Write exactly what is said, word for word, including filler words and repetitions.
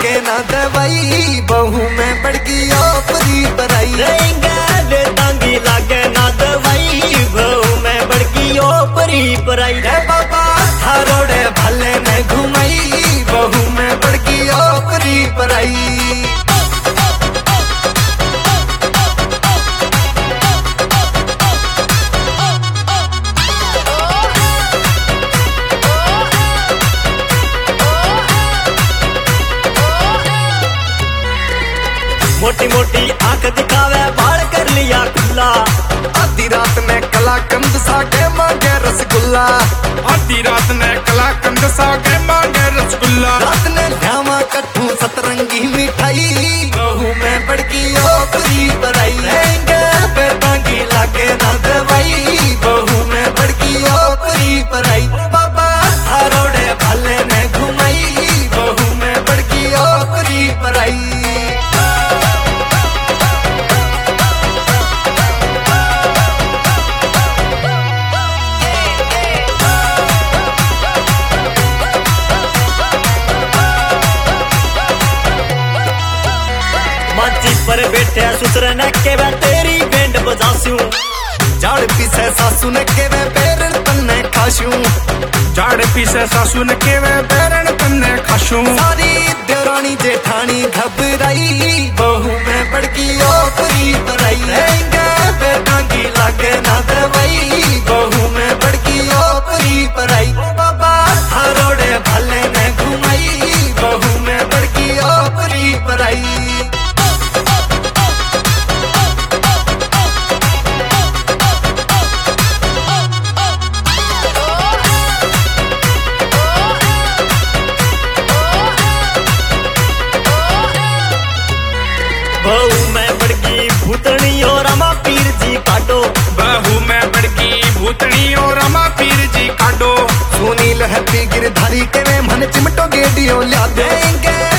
लागे ना दवाई, बहू में बड़की ओपरी पराई। रहेंगे दांगी लागे ना दवाई, बहू में बड़की ओपरी पराई। बाबा थारोड़े भले ने घुमाई, बहू में बड़की ओपरी पराई। मोटी मोटी आंख दिखावे बाल कर लिया खुला, आधी रात में कलाकंद सागे मांगे रसगुल्ला। आधी रात ने कलाकंद सागे मांगे रसगुल्ला। रात ने ध्यावा कट्ठू सतरंगी मिठाई, बहू में बड़की ओपरी पराई। रहेंगे बेटांगी लागे ना दवाई, बहू में बड़की ओपरी पराई। बाबा थारोड़े भले ने घुमाई, बहू में बड़की ओपरी पराई। माची पर बैठे ससुर ने के वे तेरी बैंड बजास्यूं। झाड़ पीछे सासू ने के वे पेरण तन्ने खाशू। झाड़ पीछे सासू ने के वे पेरण तन्ने खाशू। सारी देवरानी जेठानी घबराई, बहू में बड़की ओपरी पराई। रहेंगे बेटांगी लागे ना दवाई, बहू में बड़की ओपरी पराई। बाबा थारोड़े भले ने घुमाई, बहू में बड़की ओपरी पराई। बहू में बड़की भूतनी और रमा पीर जी काटो। बहू में बड़की भूतनी और रमा पीर जी काटो। सुनील हैप्पी गिरधारी के में मन चिमटो गेडियो ला देंगे।